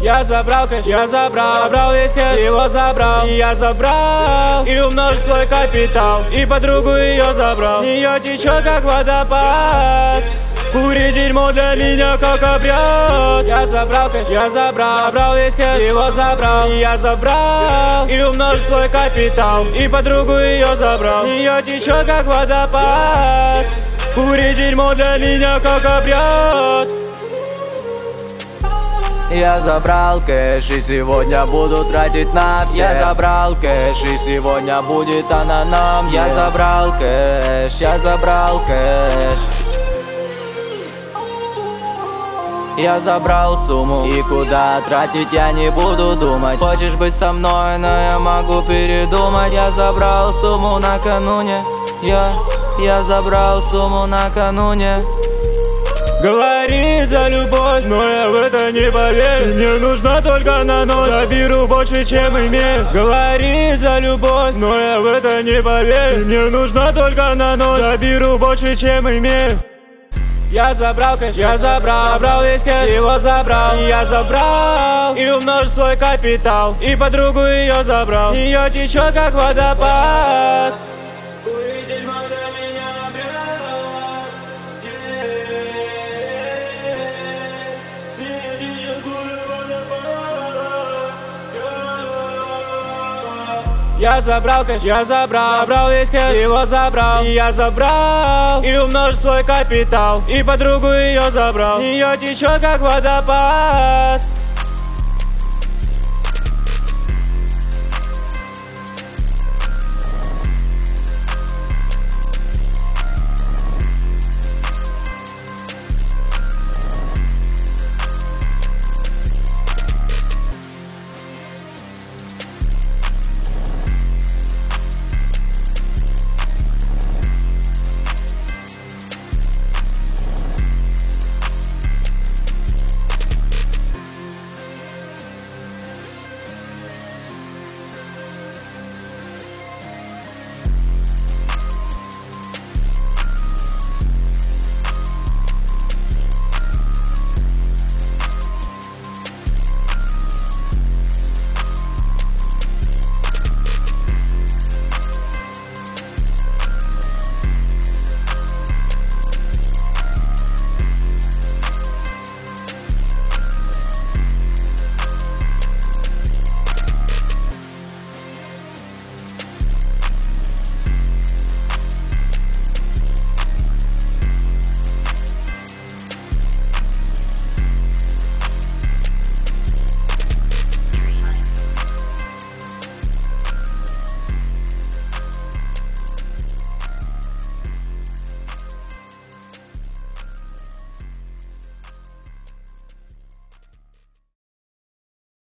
Я забрал кэш, я забрал весь кэш, его забрал. И я забрал, и умножил свой капитал. И подругу ее забрал, с нее течет как водопад. Курить дерьмо для меня как обряд. Я забрал кэш, я забрал весь кэш, его забрал. И я забрал, и умножил свой капитал. И подругу ее забрал, с нее течет как водопад. Курить дерьмо для меня как обряд. Я забрал кэш и сегодня буду тратить на всех. Я забрал кэш и сегодня будет она нам. Я забрал кэш, я забрал кэш. Я забрал сумму и куда тратить я не буду думать. Хочешь быть со мной, но я могу передумать. Я забрал сумму накануне. Я забрал сумму накануне. Говорит за любовь, но я в это не поверю. Мне нужна только на ночь, заберу больше, чем имею. Говорит за любовь, но я в это не поверю. Мне нужна только на ночь, заберу больше, чем имею. Я забрал кэш, я забрал весь кэш, его забрал. И я забрал, и умножил свой капитал. И подругу ее забрал, с нее течет как водопад. Я забрал кэш, я забрал весь кэш, его забрал. И я забрал, и умножил свой капитал. И подругу ее забрал, с нее течет как водопад.